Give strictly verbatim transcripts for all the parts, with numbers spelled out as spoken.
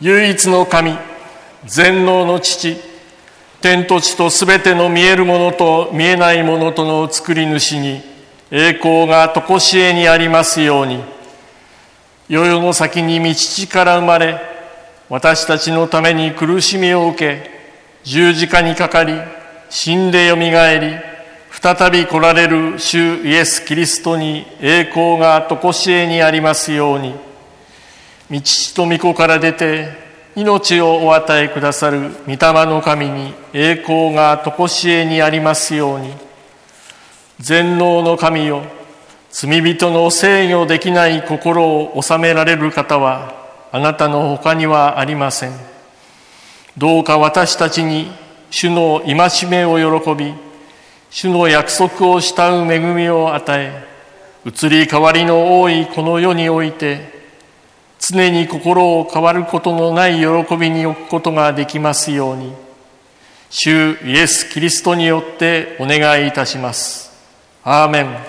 唯一の神、全能の父、天と地とすべての見えるものと見えないものとの作り主に栄光がとこしえにありますように。世々の先に御父から生まれ、私たちのために苦しみを受け、十字架にかかり、死んでよみがえり、再び来られる主イエス・キリストに栄光がとこしえにありますように。御父と御子から出て命をお与えくださる御霊の神に栄光がとこしえにありますように。全能の神よ、罪人の制御できない心を治められる方はあなたの他にはありません。どうか私たちに主の戒めを喜び、主の約束を慕う恵みを与え、移り変わりの多いこの世において常に心を変わることのない喜びに置くことができますように、主イエス・キリストによってお願いいたします。アーメン。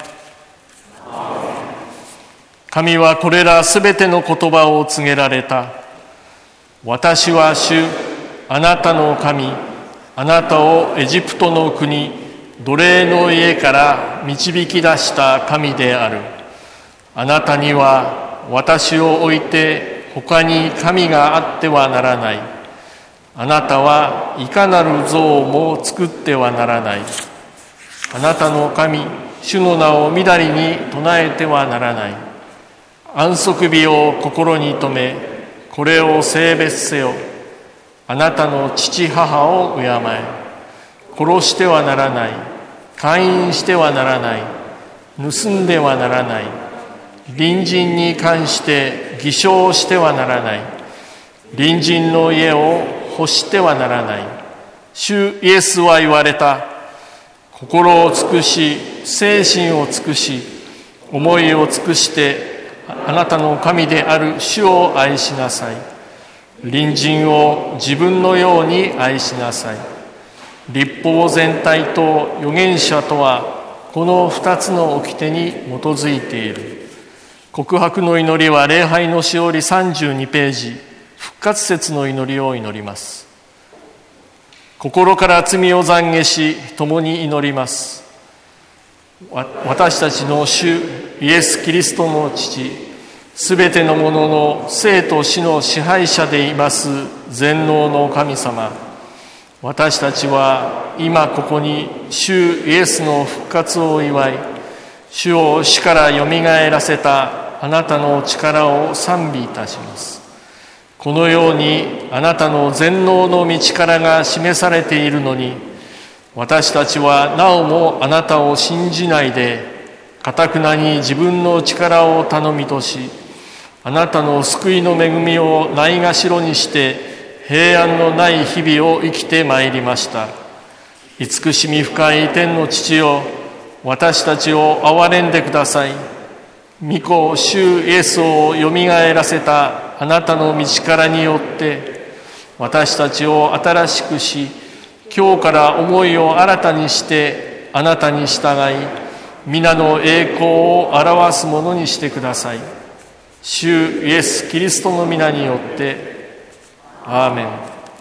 神はこれらすべての言葉を告げられた。私は主、あなたの神、あなたをエジプトの国、奴隷の家から導き出した神である。あなたには私を置いて他に神があってはならない。あなたはいかなる像も作ってはならない。あなたの神、主の名をみだりに唱えてはならない。安息日を心に留め、これを聖別せよ。あなたの父母を敬え。殺してはならない。姦淫してはならない。盗んではならない。隣人に関して偽証してはならない。隣人の家を欲してはならない。主イエスは言われた。心を尽くし、精神を尽くし、思いを尽くしてあなたの神である主を愛しなさい。隣人を自分のように愛しなさい。律法全体と預言者とはこの二つの掟に基づいている。告白の祈りは礼拝のしおりさんじゅうにページ、復活節の祈りを祈ります。心から罪を懺悔し、共に祈ります。私たちの主イエス・キリストの父、すべてのものの生と死の支配者でいます全能の神様、私たちは今ここに主イエスの復活を祝い、主を死からよみがえらせたあなたの力を賛美いたします。このようにあなたの全能の御力が示されているのに、私たちはなおもあなたを信じないで、堅なに自分の力を頼みとし、あなたの救いの恵みをないがしろにして平安のない日々を生きてまいりました。慈しみ深い天の父よ、私たちを憐れんでください。御子主イエスをよみがえらせたあなたの御力によって私たちを新しくし、今日から思いを新たにしてあなたに従い、皆の栄光を表すものにしてください。主イエス・キリストの皆によってアーメン。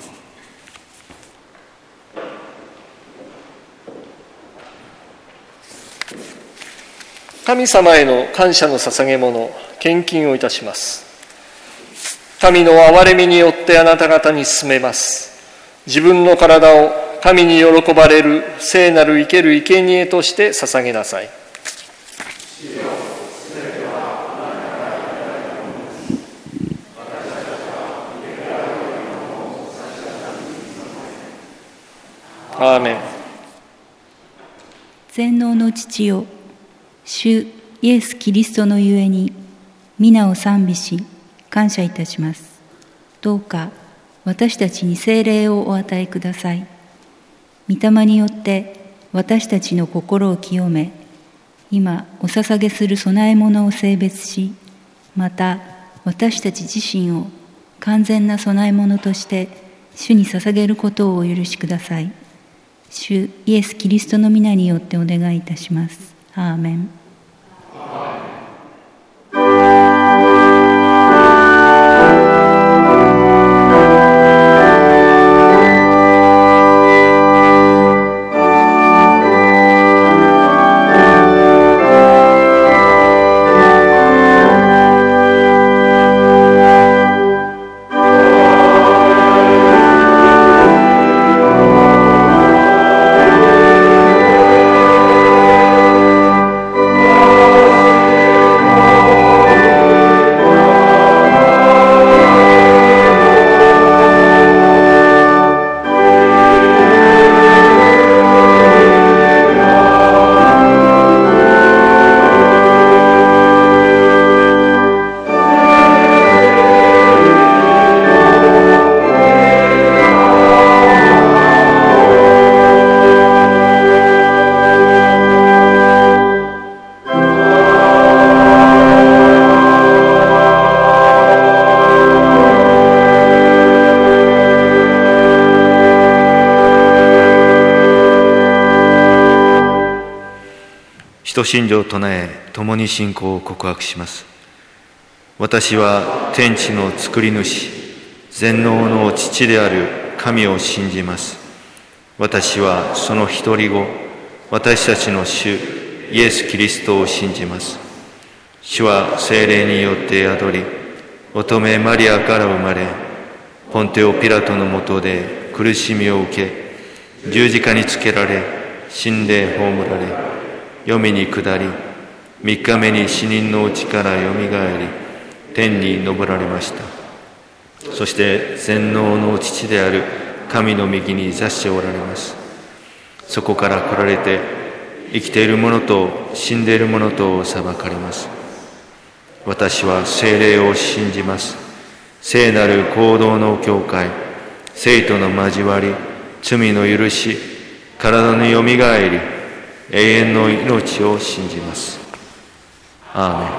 神様への感謝の捧げ物、献金をいたします。神の憐れみによってあなた方に進めます。自分の体を神に喜ばれる聖なる生ける生贄として捧げなさい。アーメン。 全能の父よ、主イエス・キリストのゆえに皆を賛美し感謝いたします。どうか私たちに聖霊をお与えください。御霊によって私たちの心を清め、今お捧げする供え物を聖別し、また私たち自身を完全な供え物として主に捧げることをお許しください。主イエス・キリストの皆によってお願いいたします。アーメン。 「 使徒信条を唱え、共に信仰を告白します。私は天地の作り主、全能の父である神を信じます。私はその一人子、私たちの主イエス・キリストを信じます。主は聖霊によって宿り、乙女マリアから生まれ、ポンテオ・ピラトのもとで苦しみを受け、十字架につけられ、死んで葬られ、黄泉に下り、三日目に死人のうちからよみがえり、天に昇られました。そして全能の父である神の右に座しておられます。そこから来られて、生きている者と死んでいる者と裁かれます。私は聖霊を信じます。聖なる行動の教会、聖との交わり、罪の許し、体のよみがえり、永遠の命を信じます。アーメン。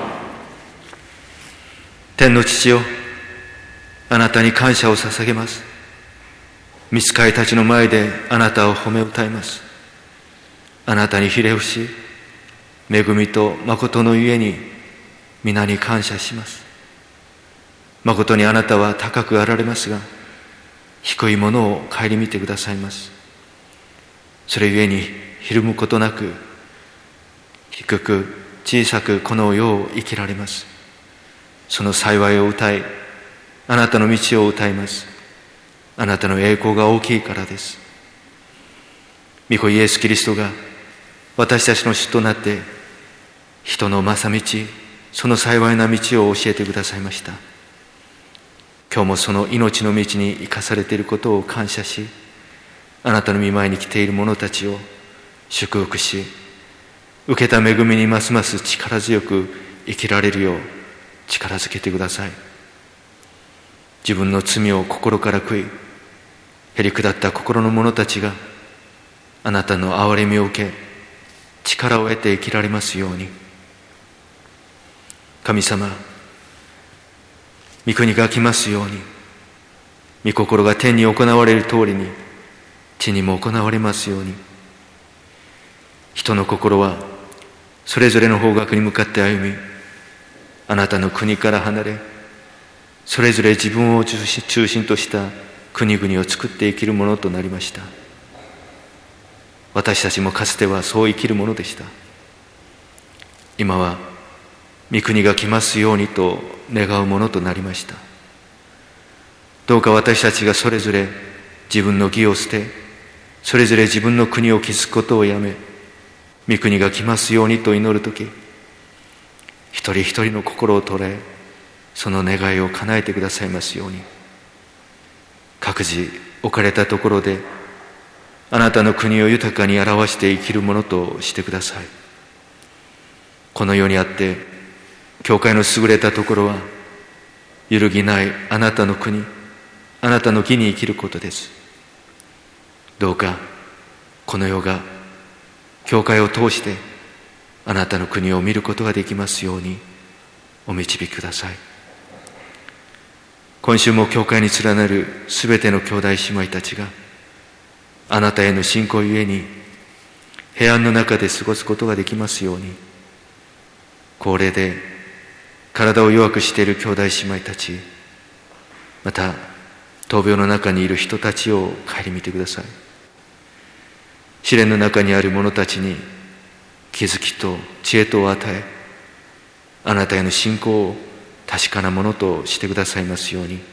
天の父よ、あなたに感謝を捧げます。御使いたちの前であなたを褒め歌います。あなたにひれ伏し、恵みと誠のゆえに皆に感謝します。誠にあなたは高くあられますが、低いものを顧みてくださいます。それゆえにひるむことなく、低く小さくこの世を生きられます。その幸いを歌い、あなたの道を歌います。あなたの栄光が大きいからです。御子イエス・キリストが私たちの主となって、人の正道、その幸いな道を教えてくださいました。今日もその命の道に生かされていることを感謝し、あなたの御前に来ている者たちを祝福し、受けた恵みにますます力強く生きられるよう力づけてください。自分の罪を心から悔い、へりくだった心の者たちがあなたの憐れみを受け、力を得て生きられますように。神様、御国が来ますように、御心が天に行われる通りに地にも行われますように。人の心はそれぞれの方角に向かって歩み、あなたの国から離れ、それぞれ自分を中心とした国々を作って生きるものとなりました。私たちもかつてはそう生きるものでした。今は御国が来ますようにと願うものとなりました。どうか私たちがそれぞれ自分の義を捨て、それぞれ自分の国を築くことをやめ、御国が来ますようにと祈るとき、一人一人の心を捉え、その願いを叶えてくださいますように。各自置かれたところであなたの国を豊かに表して生きるものとしてください。この世にあって教会の優れたところは、揺るぎないあなたの国、あなたの義に生きることです。どうかこの世が教会を通してあなたの国を見ることができますようにお導きください。今週も教会に連なるすべての兄弟姉妹たちが、あなたへの信仰ゆえに平安の中で過ごすことができますように。高齢で体を弱くしている兄弟姉妹たち、また闘病の中にいる人たちを顧みてください。試練の中にある者たちに気づきと知恵とを与え、あなたへの信仰を確かなものとしてくださいますように。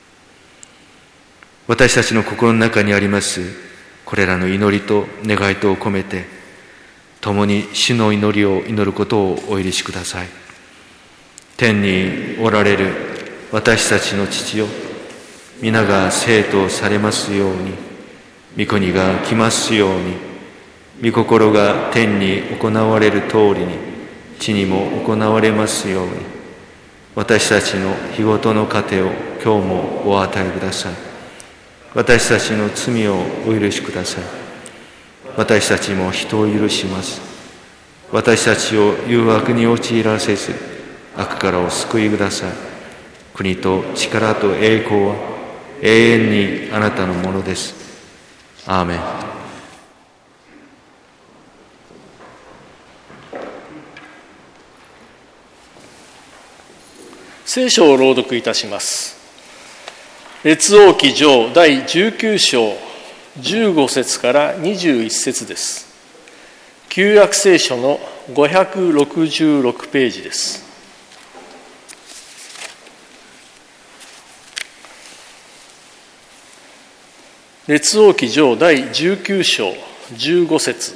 私たちの心の中にありますこれらの祈りと願いとを込めて、共に主の祈りを祈ることをお許しください。天におられる私たちの父よ、皆が聖とされますように。御国が来ますように。御心が天に行われる通りに地にも行われますように。私たちの日ごとの糧を今日もお与えください。私たちの罪をお許しください。私たちも人を許します。私たちを誘惑に陥らせず、悪からお救いください。国と力と栄光は永遠にあなたのものです。アーメン。 聖書を朗読いたします。列王記上第じゅうきゅう章じゅうご節からにじゅういち節です。旧約聖書のごひゃくろくじゅうろくページです。列王記上第じゅうきゅう章じゅうご節。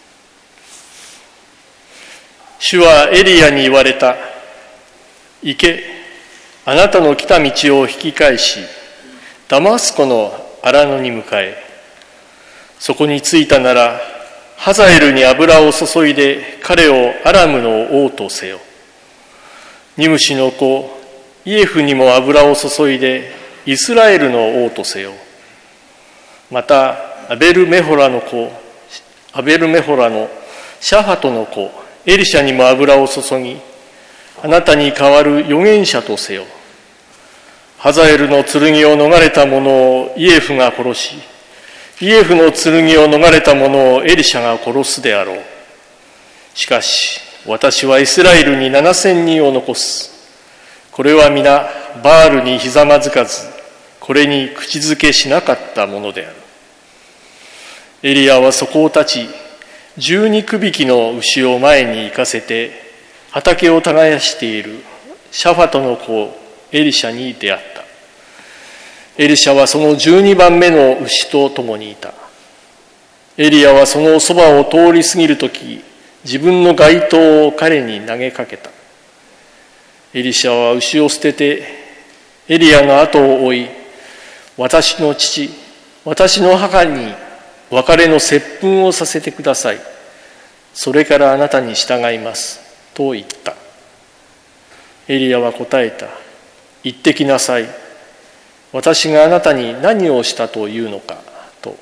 主はエリアに言われた。行け、あなたの来た道を引き返し、ダマスコの荒野に向かえ。そこに着いたなら、ハザエルに油を注いで彼をアラムの王とせよ。ニムシの子イエフにも油を注いでイスラエルの王とせよ。またアベルメホラの子アベルメホラのシャハトの子エリシャにも油を注ぎ、あなたに代わる預言者とせよ。ハザエルの剣を逃れた者をイエフが殺し、イエフの剣を逃れた者をエリシャが殺すであろう。しかし私はイスラエルに七千人を残す。これは皆バールにひざまずかず、これに口づけしなかったものである。エリアはそこを立ち、十二区引きの牛を前に行かせて、畑を耕しているシャファトの子エリシャに出会った。エリシャはその十二番目の牛と共にいた。エリアはそのそばを通り過ぎるとき、自分の街灯を彼に投げかけた。エリシャは牛を捨てて、エリアの後を追い、私の父、私の母に別れの接吻をさせてください。それからあなたに従います。と言った。エリアは答えた。行ってきなさい。私があなたに何をしたというのか。と。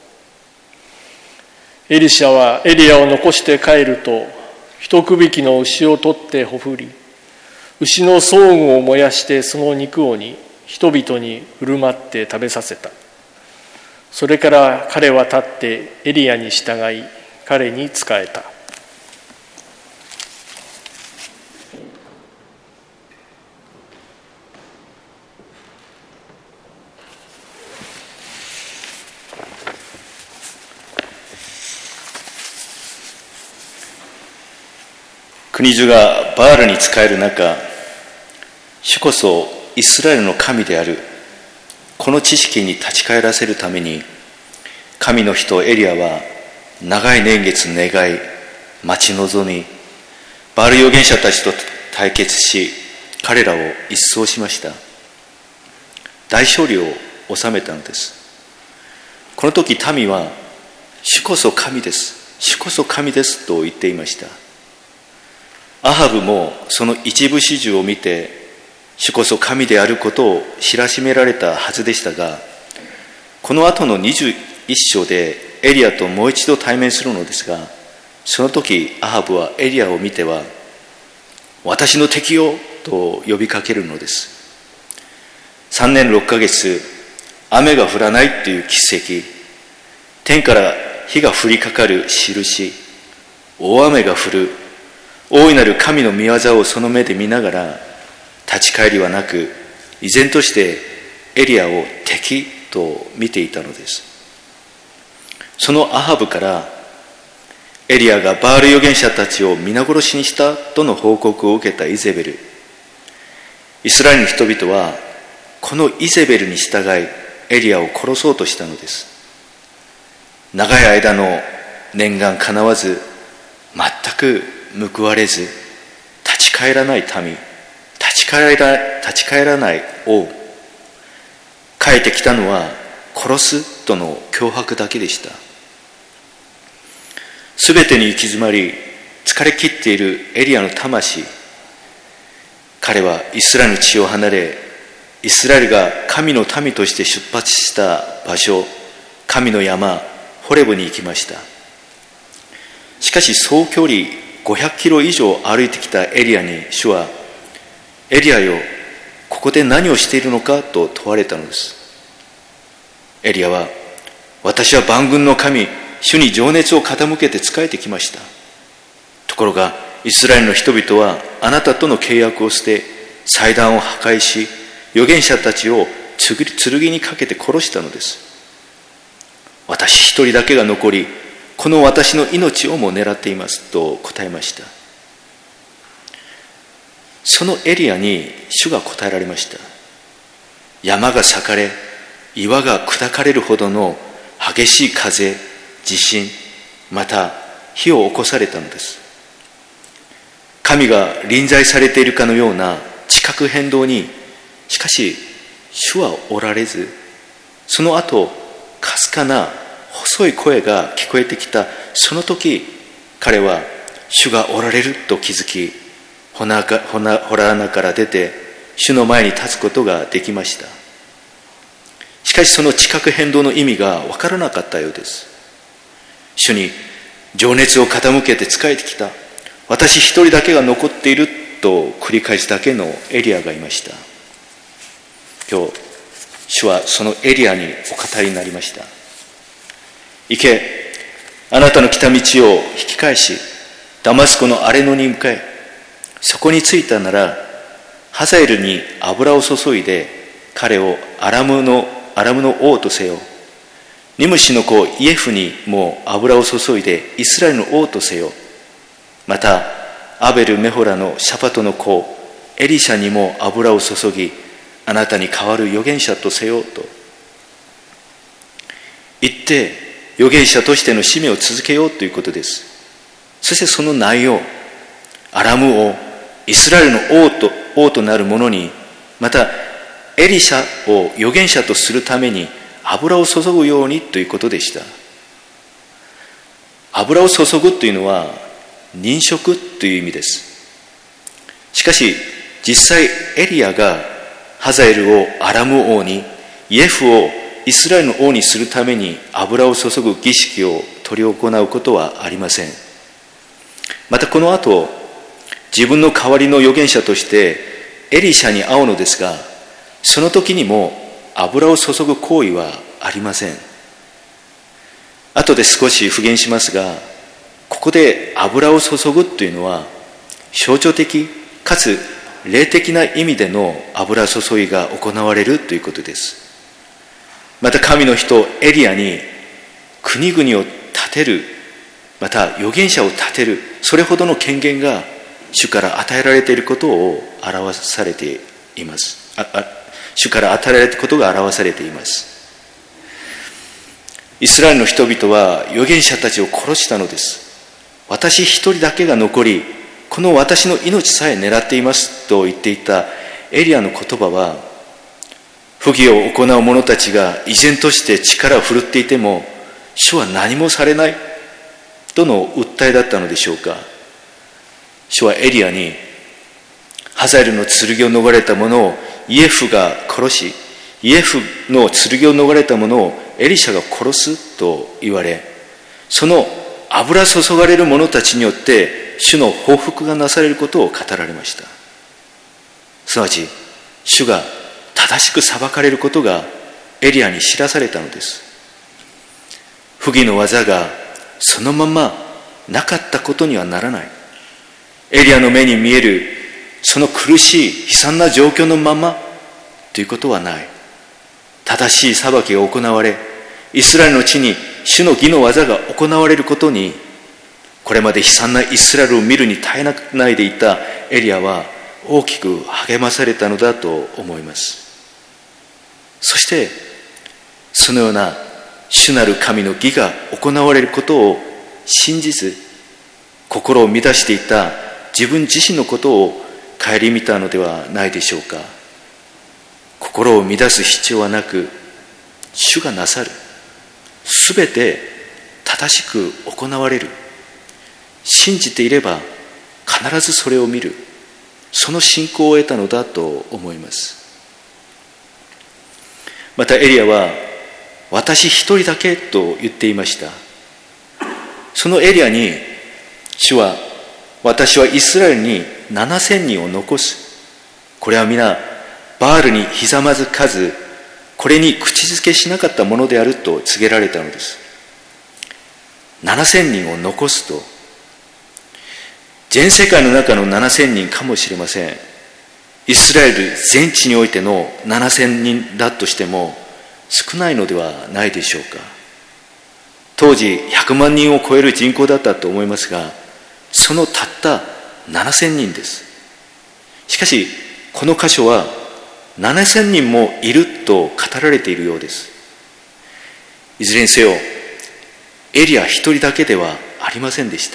エリシャはエリアを残して帰ると、一区引きの牛を取ってほふり、牛の装具を燃やしてその肉を煮、人々に振る舞って食べさせた。それから彼は立ってエリアに従い、彼に仕えた。 国中がバールに仕える中、主こそイスラエルの神である。この知識に立ち返らせるために、神の人エリアは長い年月願い、待ち望み、バール預言者たちと対決し、彼らを一掃しました。大勝利を収めたのです。この時民は、主こそ神です、主こそ神ですと言っていました。アハブもその一部始終を見て、主こそ神であることを知らしめられたはずでしたが、この後のにじゅういっ章でエリアともう一度対面するのですが、その時アハブはエリアを見ては、私の敵よと呼びかけるのです。さんねんろっかげつ、雨が降らないという奇跡、天から火が降りかかる印、大雨が降る、大いなる神の御業をその目で見ながら、立ち返りはなく、依然としてエリアを敵と見ていたのです。そのアハブからエリアがバール預言者たちを皆殺しにしたとの報告を受けたイゼベル。イスラエルの人々はこのイゼベルに従いエリアを殺そうとしたのです。長い間の念願かなわず、全く報われず、立ち返らない民、立ち返ら、立ち返らない王。帰ってきたのは殺すとの脅迫だけでした。すべてに行き詰まり、疲れ切っているエリアの魂。彼はイスラエルの地を離れ、イスラエルが神の民として出発した場所、神の山、ホレブに行きました。しかし総距離ごひゃくキロ以上歩いてきたエリアに主は、エリアよ、ここで何をしているのかと問われたのです。エリアは、私は万軍の神、主に情熱を傾けて仕えてきました。ところがイスラエルの人々はあなたとの契約を捨て、 祭壇を破壊し、預言者たちを剣にかけて殺したのです。私一人だけが残り、この私の命をも狙っていますと答えました。そのエリアに主が答えられました。山が裂かれ、岩が砕かれるほどの激しい風、地震、また火を起こされたのです。神が臨在されているかのような地殻変動に、しかし主はおられず、その後かすかな細い声が聞こえてきたその時、彼は主がおられると気づき、ホラー穴から出て主の前に立つことができました。しかしその地殻変動の意味が分からなかったようです。主に情熱を傾けて仕えてきた私一人だけが残っていると繰り返すだけのエリアがいました。今日主はそのエリアにお語りになりました。行け、あなたの来た道を引き返し、ダマスコの荒れ野に向かえ。そこに着いたなら、ハザエルに油を注いで彼をアラムのアラムの王とせよ。ニムシの子イエフにも油を注いでイスラエルの王とせよ。またアベルメホラのシャパトの子エリシャにも油を注ぎ、あなたに代わる預言者とせよと言って、預言者としての使命を続けようということです。そしてその内容、アラム王、イスラエルの王と王となる者に、またエリシャを預言者とするために油を注ぐようにということでした。油を注ぐというのは任職という意味です。しかし実際エリアがハザエルをアラム王に、イエフをイスラエルの王にするために油を注ぐ儀式を執り行うことはありません。またこの後、自分の代わりの預言者としてエリシャに会うのですが、その時にも油を注ぐ行為はありません。後で少し復元しますが、ここで油を注ぐというのは象徴的かつ霊的な意味での油注ぎが行われるということです。また神の人エリアに国々を立てる、また預言者を立てる、それほどの権限が主から与えられていることを表されています。ああ主から与えられたことが表されています。イスラエルの人々は預言者たちを殺したのです。私一人だけが残り、この私の命さえ狙っていますと言っていたエリアの言葉は、不義を行う者たちが依然として力を振るっていても、主は何もされないとの訴えだったのでしょうか。主はエリアに、ハザエルの剣を逃れた者をイエフが殺し、イエフの剣を逃れた者をエリシャが殺すと言われ、その油注がれる者たちによって主の報復がなされることを語られました。すなわち主が正しく裁かれることがエリアに知らされたのです。不義の技がそのままなかったことにはならない。エリアの目に見えるその苦しい悲惨な状況のままということはない。正しい裁きが行われ、イスラエルの地に主の義の技が行われることに、これまで悲惨なイスラエルを見るに耐えないでいたエリアは大きく励まされたのだと思います。そしてそのような主なる神の義が行われることを信じず、心を乱していた自分自身のことを顧みたのではないでしょうか。心を乱す必要はなく、主がなさる、すべて正しく行われる、信じていれば必ずそれを見る、その信仰を得たのだと思います。またエリアは私一人だけと言っていました。そのエリアに主は、私はイスラエルにななせんにんを残す、これは皆バールにひざまずかず、これに口づけしなかったものであると告げられたのです。ななせんにんを残すと、全世界の中のななせんにんかもしれません。 イスラエル全地においてのななせんにんだとしても少ないのではないでしょうか。当時ひゃくまんにんを超える人口だったと思いますが、そのたったななせんにんです。しかしこの箇所はななせんにんもいると語られているようです。いずれにせよエリア一人だけではありませんでした。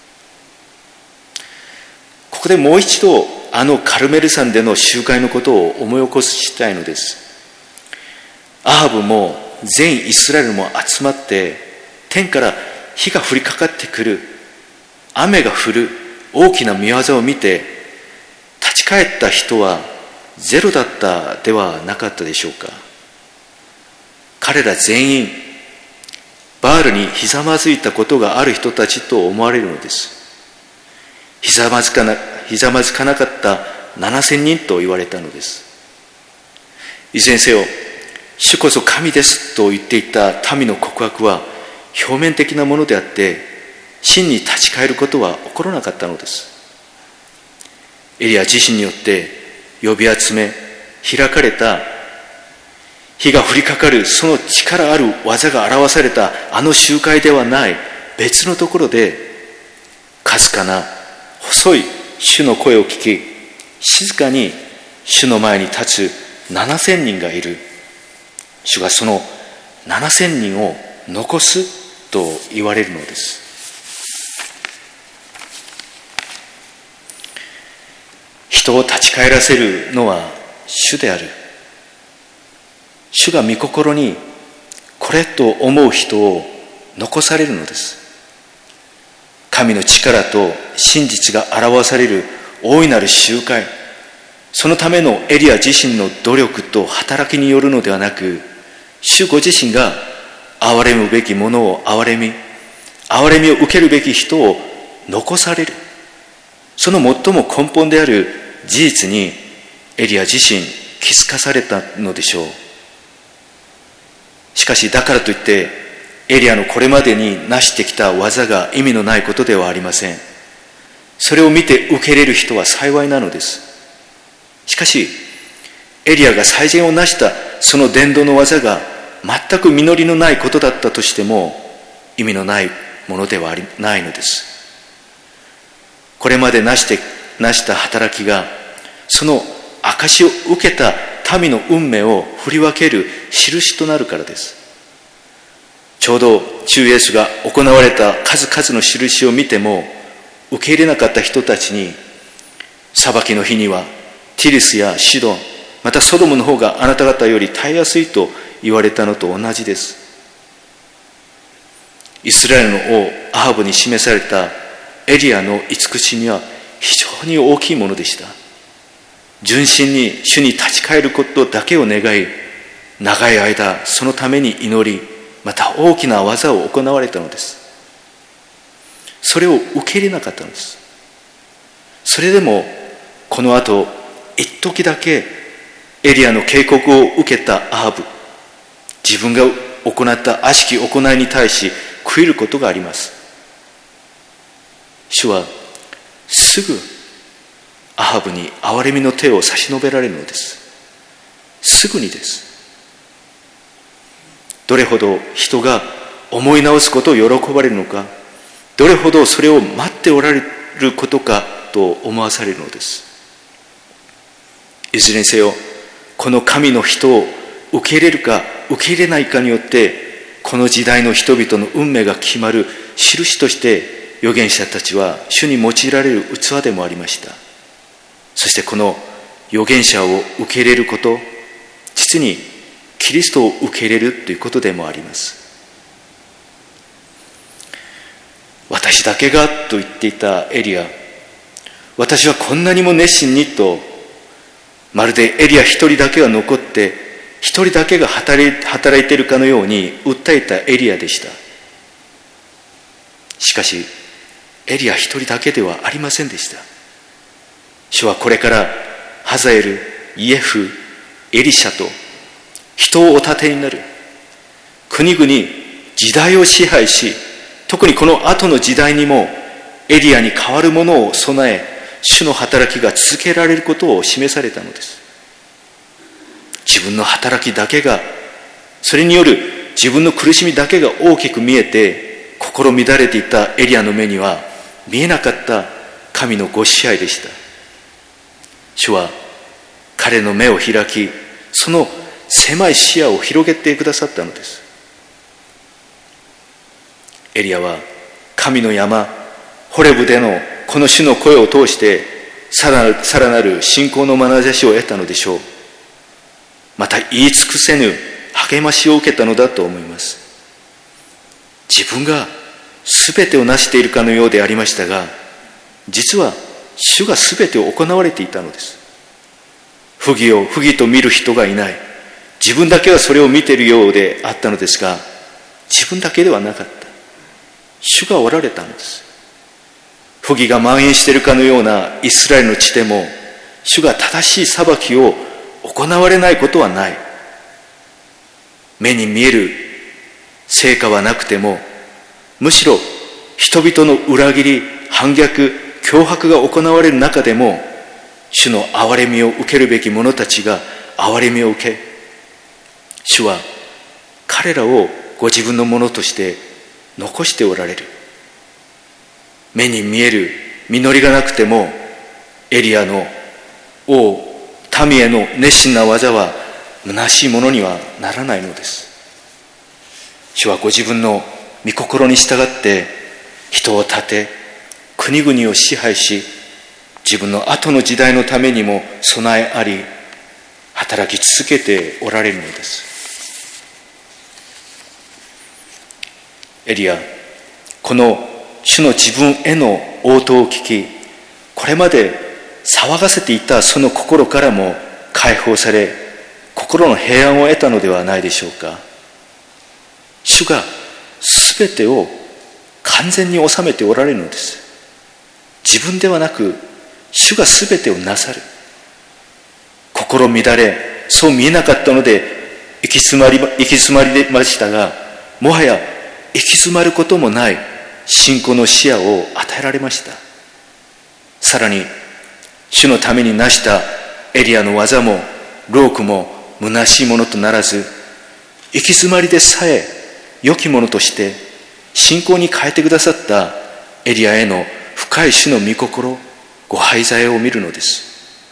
ここでもう一度あのカルメル山での集会のことを思い起こしたいのです。アハブも全イスラエルも集まって天から火が降りかかってくる、雨が降る大きな見業を見て立ち返った人はゼロだったではなかったでしょうか。彼ら全員バールにひざまずいたことがある人たちと思われるのです。ひざまずかな、ひざまずかなかったななせんにんと言われたのです。いずれにせよ主こそ神ですと言っていた民の告白は表面的なものであって、真に立ち返ることは起こらなかったのです。エリア自身によって呼び集め開かれた、火が降りかかるその力ある技が表されたあの集会ではない別のところで、かすかな細い主の声を聞き、静かに主の前に立つななせんにんがいる。主がそのななせんにんを残すと言われるのです。人を立ち返らせるのは主である。主が御心にこれと思う人を残されるのです。神の力と真実が表される大いなる集会、そのためのエリア自身の努力と働きによるのではなく、主ご自身が憐れむべきものを憐れみ、憐れみを受けるべき人を残される、その最も根本である事実にエリア自身気づかされたのでしょう。しかしだからといってエリアのこれまでに成してきた技が意味のないことではありません。それを見て受け入れる人は幸いなのです。しかしエリアが最善を成したその伝道の技が全く実りのないことだったとしても意味のないものではないのです。これまで成して成した働きがその証を受けた民の運命を振り分ける印となるからです。ちょうど主イエスが行われた数々の印を見ても受け入れなかった人たちに、裁きの日にはティリスやシドン、またソドムの方があなた方より耐えやすいと言われたのと同じです。イスラエルの王アハブに示されたエリアの慈しみは非常に大きいものでした。純真に主に立ち返ることだけを願い、長い間そのために祈り、また大きな技を行われたのです。それを受け入れなかったのです。それでもこの後一時だけエリアの警告を受けたアハブ、自分が行った悪しき行いに対し悔いることがあります。主はすぐアハブに憐れみの手を差し伸べられるのです。すぐにです。どれほど人が思い直すことを喜ばれるのか、どれほどそれを待っておられることかと思わされるのです。いずれにせよこの神の人を受け入れるか受け入れないかによってこの時代の人々の運命が決まる印として預言者たちは主に用いられる器でもありました。そしてこの預言者を受け入れること、実にキリストを受け入れるということでもあります。私だけがと言っていたエリア、私はこんなにも熱心にと、まるでエリア一人だけが残って一人だけが働い、働いているかのように訴えたエリアでした。しかしエリア一人だけではありませんでした。主はこれからハザエル、イエフ、エリシャと人をお立てになる、国々時代を支配し、特にこの後の時代にもエリアに代わるものを備え、 主の働きが続けられることを示されたのです。自分の働きだけが、それによる自分の苦しみだけが大きく見えて、心乱れていたエリアの目には見えなかった神のご支配でした。主は彼の目を開き、その狭い視野を広げてくださったのです。エリアは神の山ホレブでのこの主の声を通してさらなる、さらなる信仰の眼差しを得たのでしょう。また言い尽くせぬ励ましを受けたのだと思います。自分が全てを成しているかのようでありましたが、実は主が全てを行われていたのです。不義を不義と見る人がいない。自分だけはそれを見ているようであったのですが、自分だけではなかった。主がおられたのです。不義が蔓延しているかのようなイスラエルの地でも、主が正しい裁きを行われないことはない。目に見える成果はなくても、むしろ人々の裏切り、反逆、脅迫が行われる中でも、主の憐れみを受けるべき者たちが憐れみを受け、主は彼らをご自分のものとして残しておられる。目に見える実りがなくても、エリアの王、民への熱心な技は虚しいものにはならないのです。主はご自分の御心に従って人を立て、国々を支配し、自分の後の時代のためにも備えあり、働き続けておられるのです。エリア、この主の自分への応答を聞き、これまで騒がせていたその心からも解放され、心の平安を得たのではないでしょうか。主がすべてを完全に収めておられるのです。自分ではなく、主がすべてをなさる。心乱れ、そう見えなかったので行き詰まり、行き詰まりましたが、もはや行き詰まることもない信仰の視野を与えられました。さらに、主のために成したエリアの技も労苦も虚しいものとならず、行き詰まりでさえ良きものとして信仰に変えてくださったエリアへの深い主の御心、ご配在を見るのです。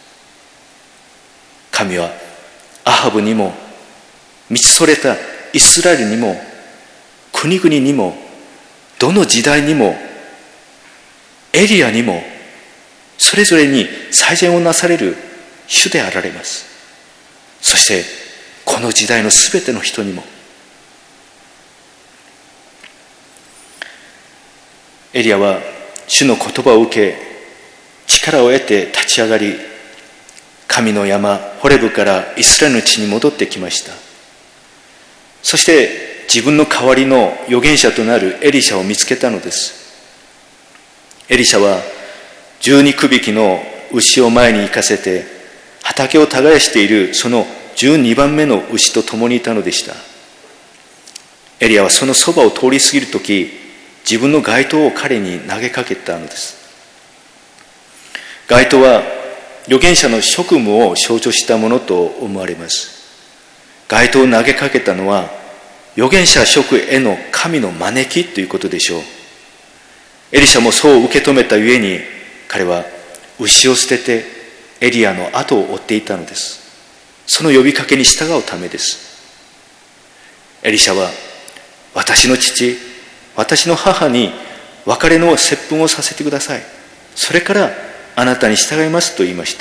神はアハブにも、道それたイスラエルにも、国々にも、どの時代にも、エリアにも、それぞれに最善をなされる主であられます。そしてこの時代のすべての人にも。エリアは主の言葉を受け、力を得て立ち上がり、神の山ホレブからイスラエルの地に戻ってきました。そして自分の代わりの預言者となるエリシャを見つけたのです。エリシャは十二区引きの牛を前に行かせて、畑を耕しているその十二番目の牛と共にいたのでした。エリアはそのそばを通り過ぎるとき、自分の街灯を彼に投げかけたのです。街灯は預言者の職務を象徴したものと思われます。街灯を投げかけたのは、預言者職への神の招きということでしょう。エリシャもそう受け止めたゆえに、彼は牛を捨ててエリアの後を追っていたのです。その呼びかけに従うためです。エリシャは、私の父、私の母に別れの接吻をさせてください。それからあなたに従いますと言いました。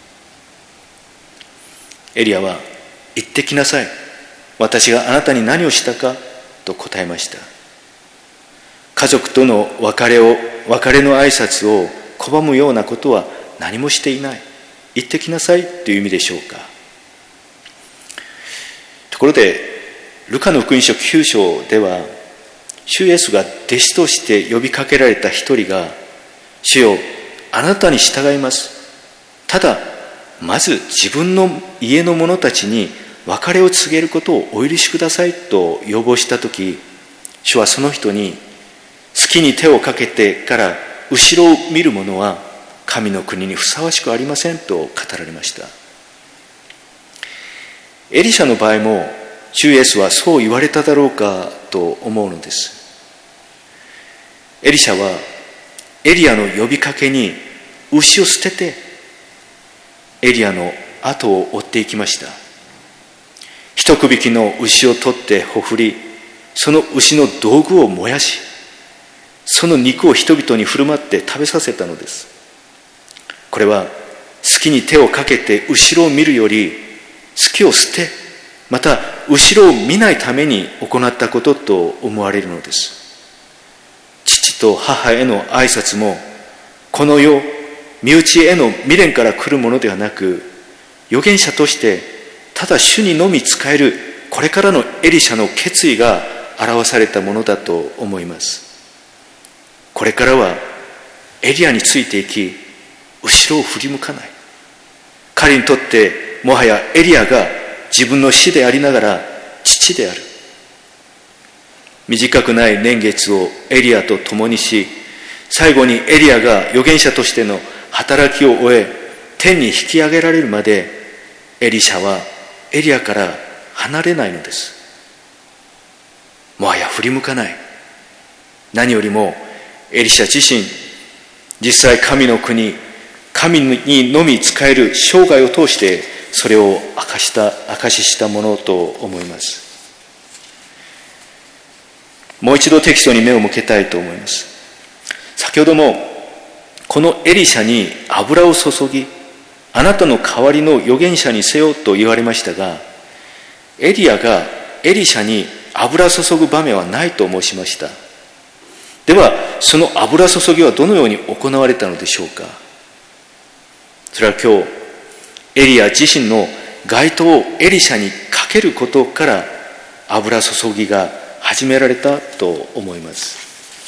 エリアは、行ってきなさい。私があなたに何をしたかと答えました。家族との別れを、別れの挨拶を拒むようなことは何もしていない。行ってきなさいという意味でしょうか。ところで、ルカの福音書きゅう章では、主イエスが弟子として呼びかけられた一人が、主よ、あなたに従います。ただ、まず自分の家の者たちに別れを告げることをお許しくださいと要望したとき、主はその人に、月に手をかけてから後ろを見る者は神の国にふさわしくありませんと語られました。エリシャの場合も主イエスはそう言われただろうかと思うのです。エリシャはエリアの呼びかけに牛を捨ててエリアの後を追っていきました。一区引きの牛を取ってほふり、その牛の道具を燃やし、その肉を人々に振る舞って食べさせたのです。これは好きに手をかけて後ろを見るより、好きを捨て、また後ろを見ないために行ったことと思われるのです。父と母への挨拶も、この世、身内への未練から来るものではなく、預言者としてただ主にのみ仕えるこれからのエリシャの決意が表されたものだと思います。これからはエリアについていき、後ろを振り向かない。彼にとってもはやエリアが自分の師でありながら父である。短くない年月をエリアと共にし、最後にエリアが預言者としての働きを終え、天に引き上げられるまでエリシャはエリアから離れないのです。もはや振り向かない。何よりもエリシャ自身、実際神の国、神にのみ仕える生涯を通してそれを明かした証ししたものと思います。もう一度テキストに目を向けたいと思います。先ほどもこのエリシャに油を注ぎ、あなたの代わりの預言者にせよと言われましたが、エリアがエリシャに油注ぐ場面はないと申しました。ではその油注ぎはどのように行われたのでしょうか。それは今日エリア自身の街灯をエリシャにかけることから油注ぎが始められたと思います。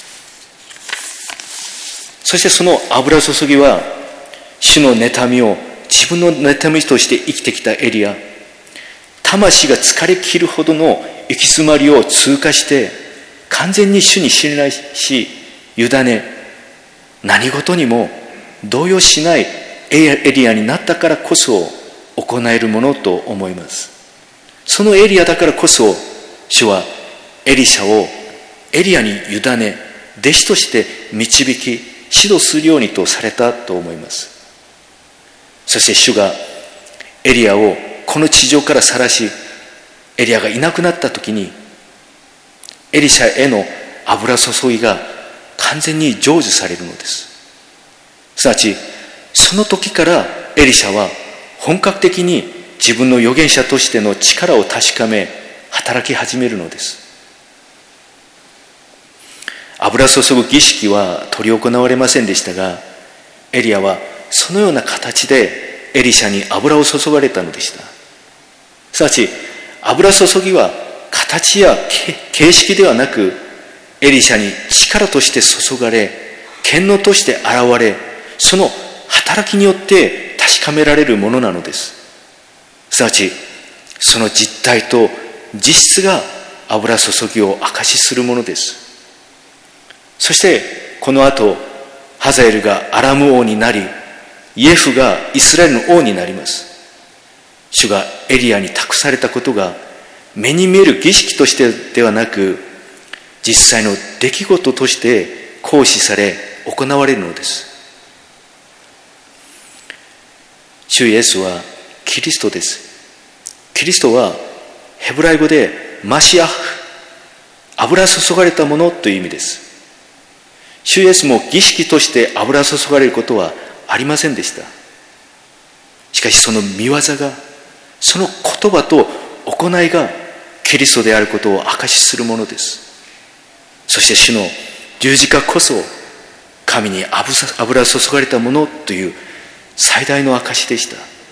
そしてその油注ぎは主の妬みを自分の妬みとして生きてきたエリア、魂が疲れ切るほどの行き詰まりを通過して完全に主に信頼し委ね、何事にも動揺しないエリアになったからこそ行えるものと思います。そのエリアだからこそ主はエリシャをエリアに委ね、弟子として導き指導するようにとされたと思います。そして主がエリアをこの地上から晒し、エリアがいなくなった時にエリシャへの油注ぎが完全に成就されるのです。すなわちその時からエリシャは本格的に自分の預言者としての力を確かめ働き始めるのです。油注ぐ儀式は執り行われませんでしたが、エリアはそのような形でエリシャに油を注がれたのでした。すなわち油注ぎは形や形式ではなく、エリシャに力として注がれ、権能として現れ、その働きによって確かめられるものなのです。すなわちその実態と実質が油注ぎを証しするものです。そしてこの後ハザエルがアラム王になり、イエフがイスラエルの王になります。主がエリアに託されたことが目に見える儀式としてではなく、実際の出来事として行使され行われるのです。主イエスはキリストです。キリストはヘブライ語でマシアフ、油注がれたものという意味です。主イエスも儀式として油注がれることはありませんでした。しかしその見業が、その言葉と行いがキリストであることを証しするものです。そして主の十字架こそ神に油注がれたものという最大の証でした。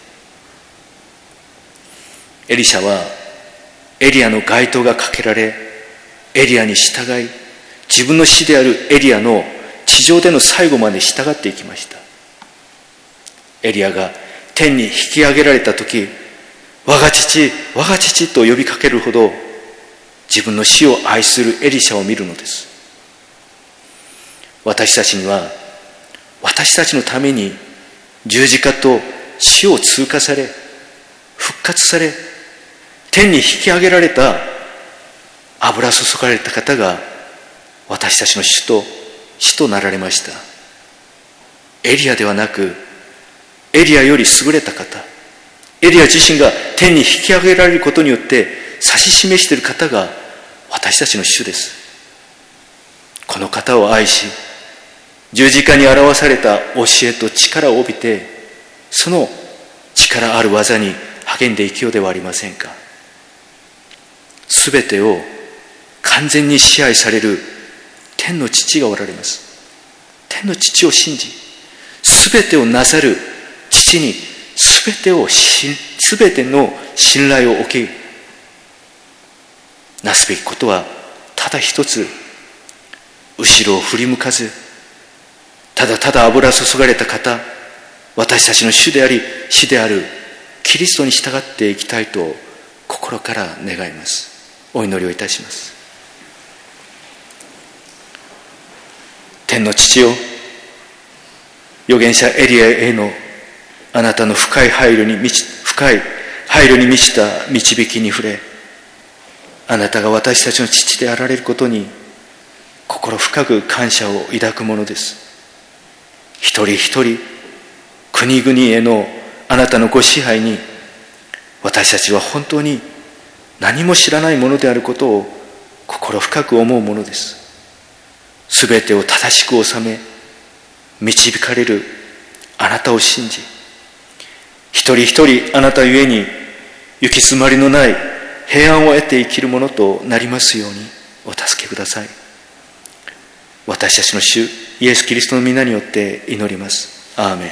エリシャはエリアの街灯がかけられ、エリアに従い、自分の師であるエリアの地上での最後まで従っていきました。エリアが天に引き上げられた時、我が父、我が父と呼びかけるほど自分の死を愛するエリシャを見るのです。私たちには私たちのために十字架と死を通過され、復活され、天に引き上げられた、油注がれた方が私たちの主と死となられました。エリアではなく、エリアより優れた方、エリア自身が天に引き上げられることによって指し示している方が私たちの主です。この方を愛し、十字架に表された教えと力を帯びて、その力ある技に励んで生きようではありませんか。すべてを完全に支配される天の父がおられます。天の父を信じ、すべてをなさる父にすべてをすべての信頼を置き、なすべきことはただ一つ、後ろを振り向かず、ただただ油注がれた方、私たちの主であり死であるキリストに従っていきたいと心から願います。お祈りをいたします。天の父よ、預言者エリアへのあなたの深い配慮に満ち深い配慮に満ちた導きに触れ、あなたが私たちの父であられることに心深く感謝を抱くものです。一人一人、国々へのあなたのご支配に私たちは本当に何も知らないものであることを心深く思うものです。すべてを正しく収め導かれるあなたを信じ、一人一人あなたゆえに行き詰まりのない平安を得て生きるものとなりますようにお助けください。私たちの主イエス・キリストの皆によって祈ります。アーメン。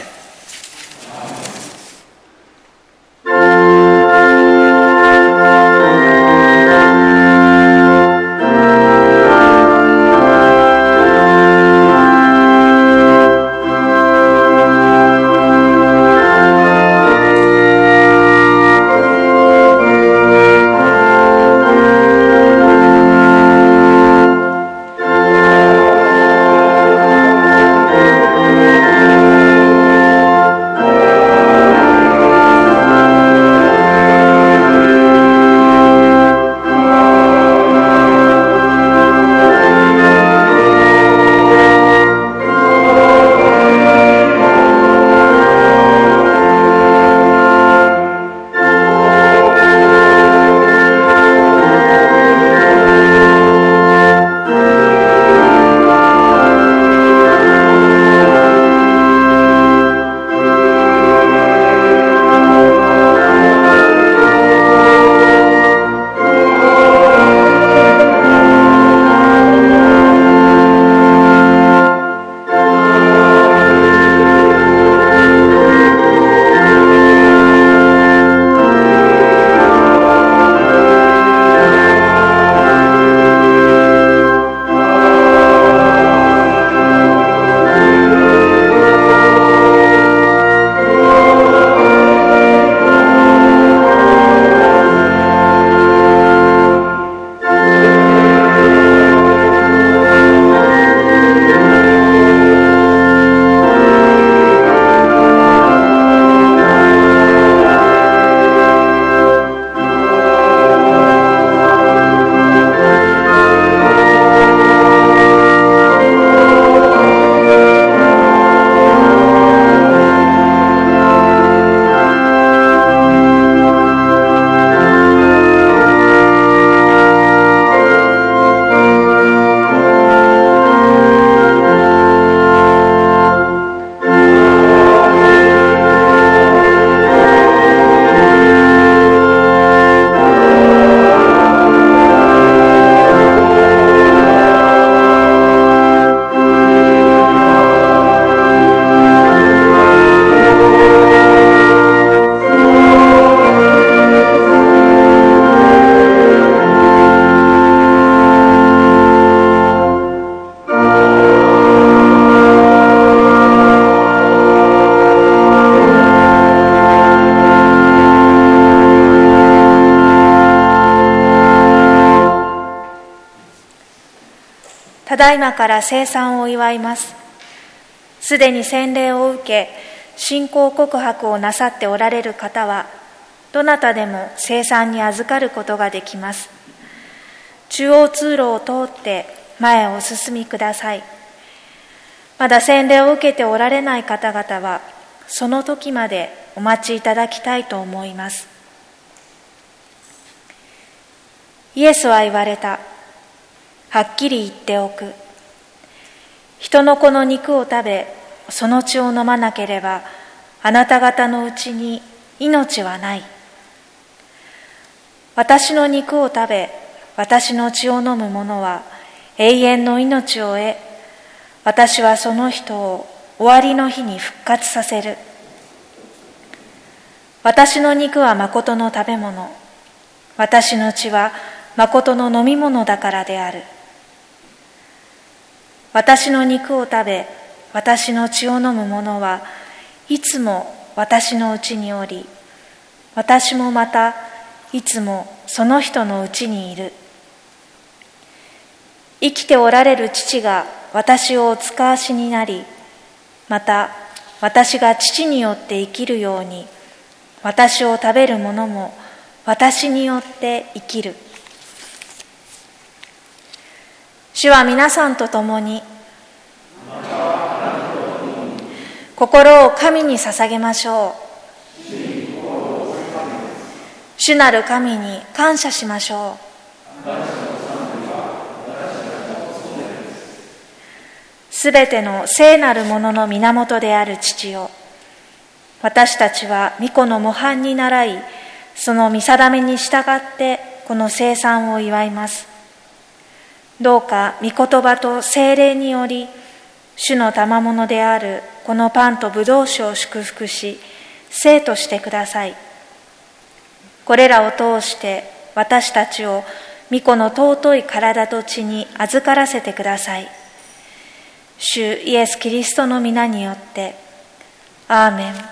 ただいまから聖餐を祝います。 すでに洗礼を受け、信仰告白をなさっておられる方は、どなたでも聖餐に預かることができます。中央通路を通って前をお進みください。まだ洗礼を受けておられない方々は、その時までお待ちいただきたいと思います。イエスは言われた。はっきり言っておく。人の子の肉を食べ、その血を飲まなければ、あなた方のうちに命はない。私の肉を食べ、私の血を飲む者は永遠の命を得、私はその人を終わりの日に復活させる。私の肉は誠の食べ物、私の血は誠の飲み物だからである。私の肉を食べ、私の血を飲む者はいつも私のうちにおり、私もまたいつもその人のうちにいる。生きておられる父が私をお使わしになり、また私が父によって生きるように、私を食べる者も私によって生きる。主は皆さんと共に、心を神に捧げましょう。主なる神に感謝しましょう。すべての聖なるものの源である父よ、私たちは御子の模範に倣い、その御定めに従ってこの聖餐を祝います。どうか御言葉と聖霊により、主の賜物であるこのパンと葡萄酒を祝福し、聖としてください。これらを通して私たちを御子の尊い体と血に預からせてください。主イエス・キリストの皆によって、アーメン。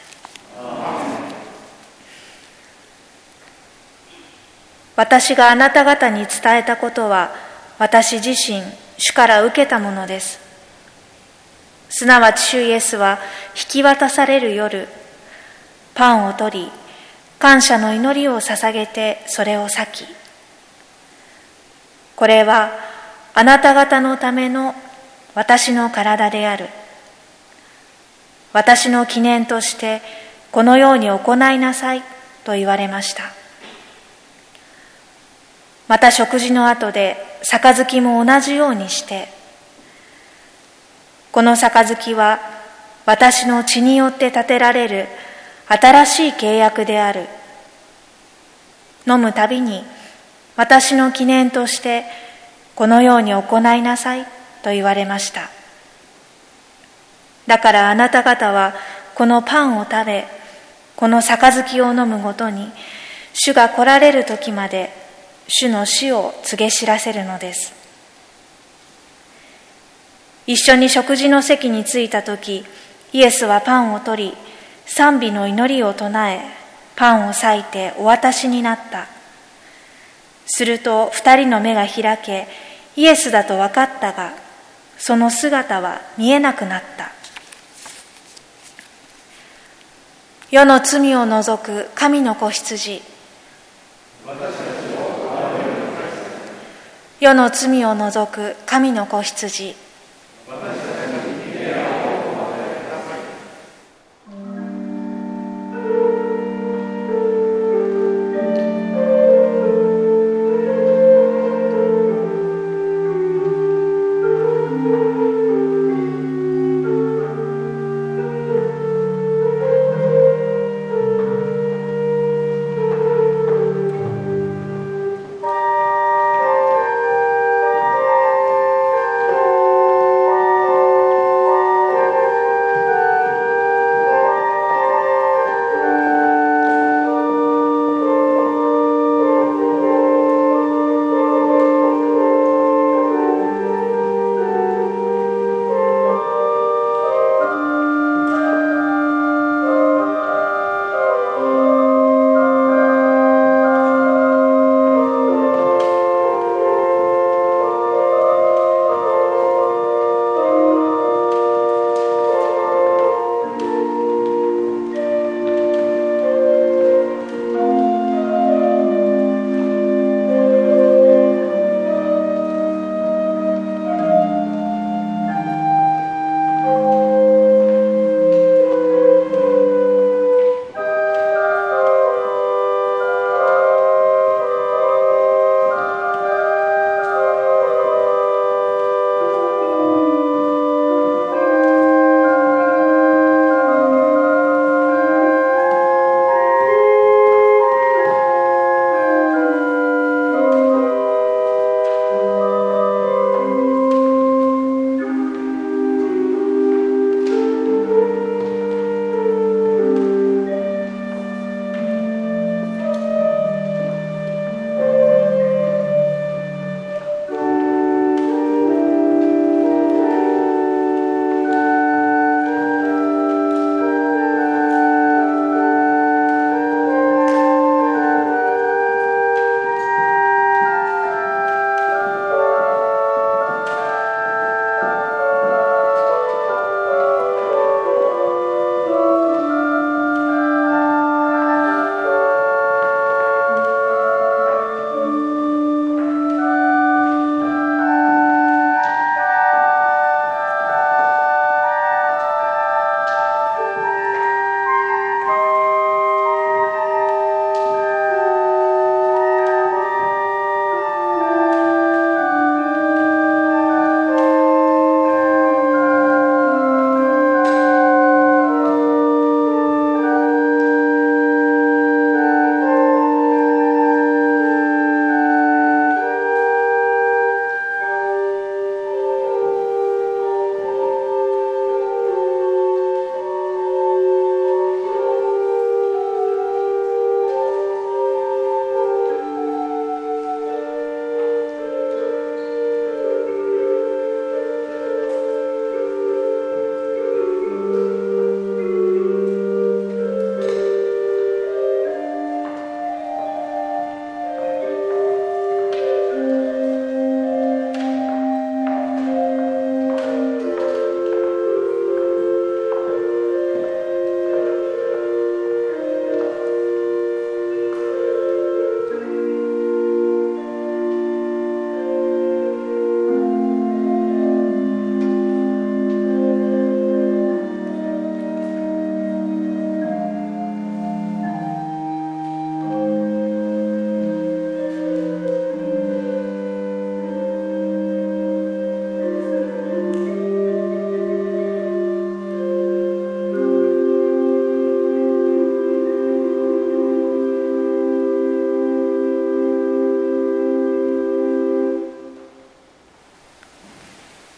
私があなた方に伝えたことは、私自身、主から受けたものです。すなわち主イエスは引き渡される夜、パンを取り、感謝の祈りを捧げてそれを裂き、これはあなた方のための私の体である。私の記念としてこのように行いなさいと言われました。また食事の後で杯も同じようにして、この杯は私の血によって立てられる新しい契約である。飲むたびに私の記念としてこのように行いなさいと言われました。だからあなた方はこのパンを食べ、この杯を飲むごとに、主が来られる時まで主の死を告げ知らせるのです。一緒に食事の席に着いたとき、イエスはパンを取り、賛美の祈りを唱え、パンを裂いてお渡しになった。すると二人の目が開け、イエスだと分かったが、その姿は見えなくなった。世の罪を除く神の子羊。世の罪を除く神の子羊。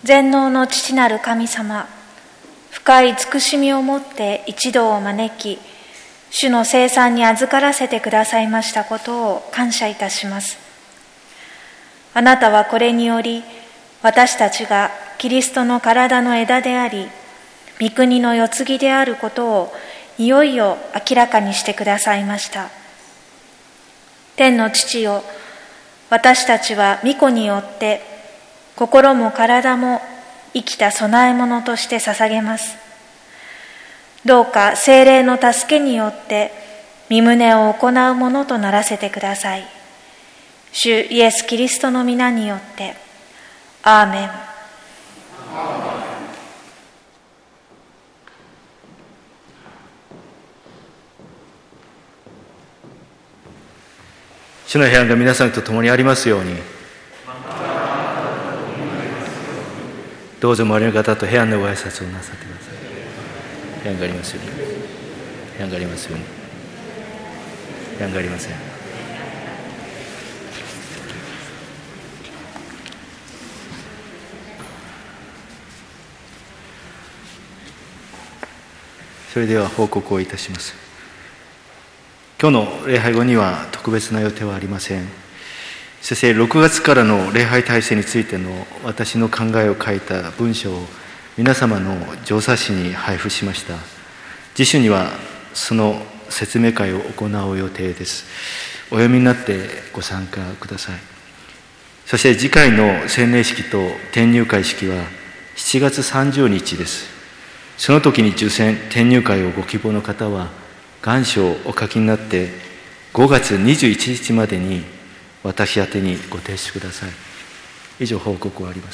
全能の父なる神様、深い慈しみをもって一同を招き、主の聖餐に預からせてくださいましたことを感謝いたします。あなたはこれにより、私たちがキリストの体の枝であり、御国の世継ぎであることをいよいよ明らかにしてくださいました。天の父よ、私たちは御子によって心も体も生きた供え物として捧げます。どうか聖霊の助けによって御胸を行うものとならせてください。主イエス・キリストの皆によってアーメン。 主の平安が皆さんと共にありますように。どうぞ周りの方と平安のご挨拶をなさってください。平安がありますように。平安がありますように。平安がありません。それでは報告をいたします。今日の礼拝後には特別な予定はありません。そしてろくがつからの礼拝体制についての私の考えを書いた文章を皆様の上冊子に配布しました。次週にはその説明会を行う予定です。お読みになってご参加ください。そして次回の洗礼式と転入会式はしちがつさんじゅうにちです。その時に受洗転入会をご希望の方は願書をお書きになってごがつにじゅういちにちまでに私宛てにご提出ください。以上報告はあります。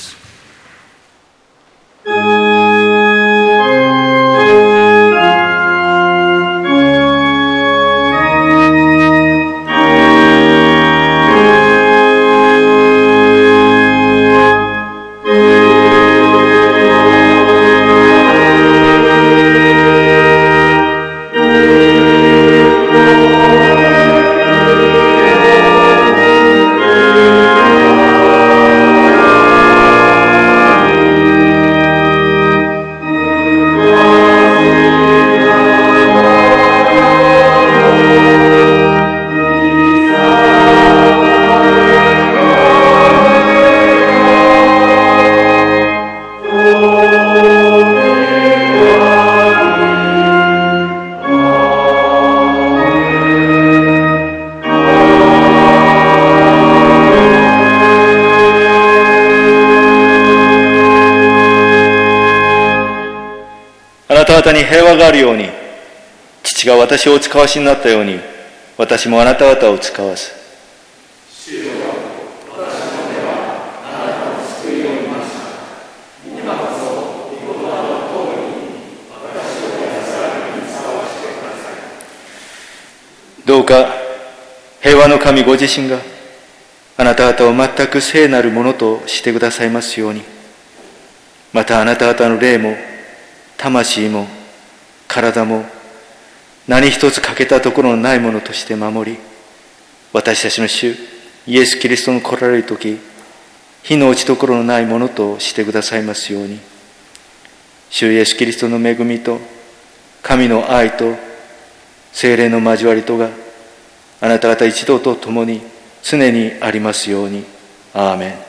あなた方に平和があるように、父が私をお使わしになったように、私もあなた方を使わす。主よ、私の目はあなたを救いを見ました。今こそ御言葉の通りに私を安らかに使わせてください。どうか平和の神ご自身があなた方を全く聖なるものとしてくださいますように。またあなた方の霊も魂も体も何一つ欠けたところのないものとして守り、私たちの主イエス・キリストの来られる時、火の落ちどころのないものとしてくださいますように。主イエス・キリストの恵みと神の愛と聖霊の交わりとがあなた方一同と共に常にありますように。アーメン。